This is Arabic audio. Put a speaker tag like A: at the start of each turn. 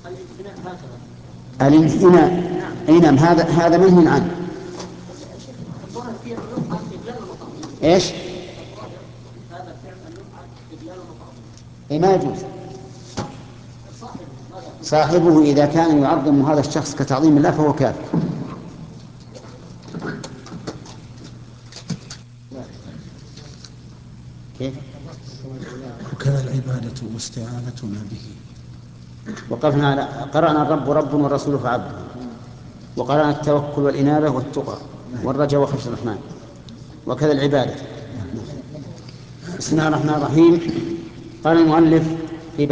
A: الانحناء. أي نعم، هذا منهي عنه. ايش؟ أي ما يجوز. صاحبه إذا كان يعظم هذا الشخص كتعظيم الله فهو كافر. كيف؟
B: وكذا العبادة واستعانتنا به.
A: قرأنا الرب رب والرسول فعبده، وقرأنا التوكل والإنابة والتقى والرجاء وخشية الرحمن، وكذا العبادة. بسم الله الرحمن الرحيم. قال المؤلف